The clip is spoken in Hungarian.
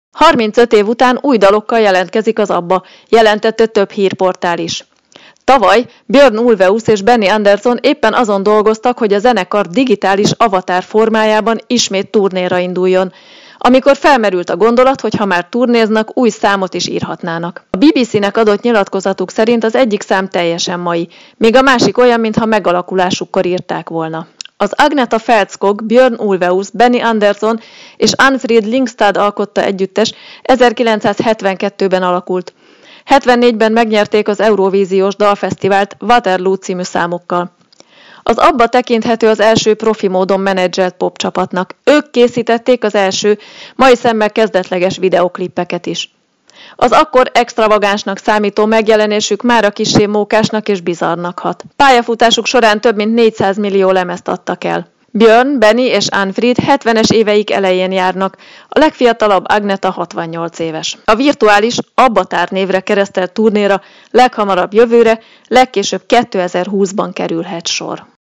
35 év után új dalokkal jelentkezik az ABBA, jelentette több hírportál is. Tavaly Björn Ulvaeus és Benny Andersson éppen azon dolgoztak, hogy a zenekar digitális avatar formájában ismét turnéra induljon, amikor felmerült a gondolat, hogy ha már turnéznak, új számot is írhatnának. A BBC-nek adott nyilatkozatuk szerint az egyik szám teljesen mai, míg a másik olyan, mintha megalakulásukkor írták volna. Az Agneta Fältskog, Björn Ulvaeus, Benny Andersson és Arnfrid Lyngstad alkotta együttes 1972-ben alakult. 74-ben megnyerték az Eurovíziós Dalfesztivált Waterloo című számokkal. Az ABBA tekinthető az első profi módon menedzselt popcsapatnak. Ők készítették az első, mai szemmel kezdetleges videoklippeket is. Az akkor extravagánsnak számító megjelenésük mára kissé mókásnak és bizarrnak hat. Pályafutásuk során több mint 400 millió lemezt adtak el. Björn, Benny és Arnfrid 70-es éveik elején járnak, a legfiatalabb Agneta 68 éves. A virtuális ABBA névre keresztelt turnéra leghamarabb jövőre, legkésőbb 2020-ban kerülhet sor.